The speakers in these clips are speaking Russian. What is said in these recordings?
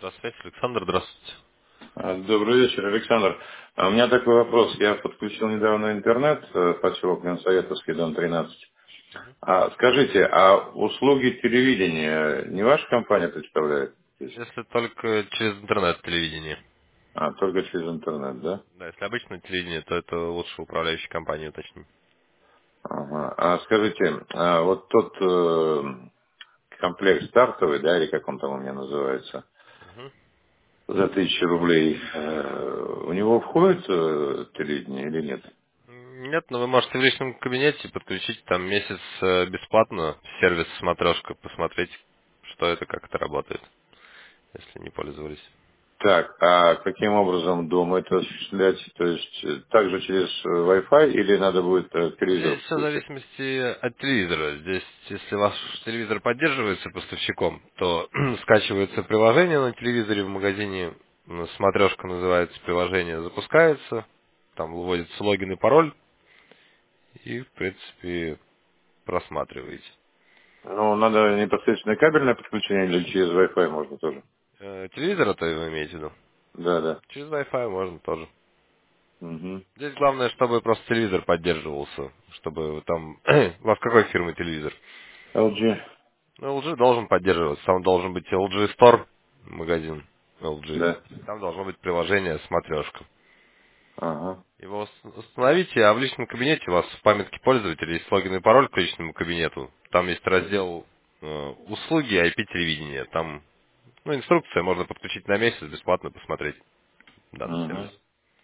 Здравствуйте, Александр, здравствуйте. Добрый вечер, Александр. У меня такой вопрос. Я подключил недавно интернет, поселок Ленсоветовский, дом 13. Скажите, а услуги телевидения не ваша компания представляет? То есть, Если только через интернет-телевидение. только через интернет, да? Да, если обычное телевидение, то это лучше управляющей компании уточнить. Ага. А скажите, вот тот комплект стартовый, да, или как он там у меня называется, Мгм. за 1000 рублей, у него входит телевидение или нет? Нет, но вы можете в личном кабинете подключить там месяц бесплатно сервис смотрешка, посмотреть, что это, как это работает, если не пользовались. Так, а каким образом дома это осуществлять? То есть также через Wi-Fi или надо будет телевизор Здесь все в подключать? зависимости от телевизора. Здесь, если ваш телевизор поддерживается поставщиком, то скачивается приложение на телевизоре в магазине, смотрешка называется приложение, запускается, там вводится логин и пароль, и, в принципе, просматриваете. Ну, надо непосредственно кабельное подключение или через Wi-Fi можно тоже? Телевизор-то вы имеете в виду? Да, да. Через Wi-Fi можно тоже. Угу. Здесь главное, чтобы просто телевизор поддерживался, чтобы там... У вас какой фирмы телевизор? LG, Ну, LG должен поддерживаться. Там должен быть LG Store, магазин LG. да. Там должно быть приложение «Смотрешка». Ага. Его установите, а в личном кабинете у вас в памятке пользователя есть логин и пароль к личному кабинету. Там есть раздел «Услуги IP-телевидения». Там инструкция, можно подключить на месяц, бесплатно посмотреть данный Угу. сервис.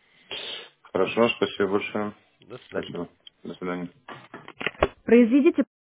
Хорошо, спасибо большое. До свидания. Спасибо. До свидания. Произведите